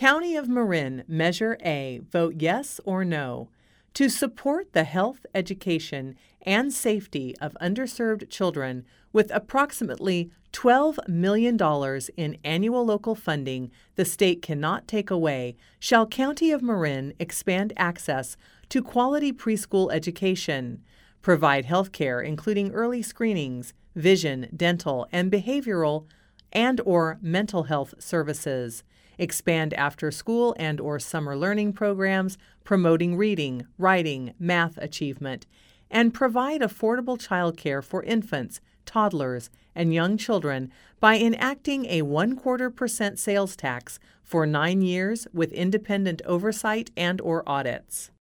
County of Marin, Measure A, vote yes or no. To support the health, education, and safety of underserved children with approximately $12 million in annual local funding the state cannot take away, shall County of Marin expand access to quality preschool education, provide health care including early screenings, vision, dental, and behavioral and/or mental health services, expand after-school and/or summer learning programs promoting reading, writing, math achievement, and provide affordable childcare for infants, toddlers, and young children by enacting a 0.25% sales tax for 9 years with independent oversight and/or audits.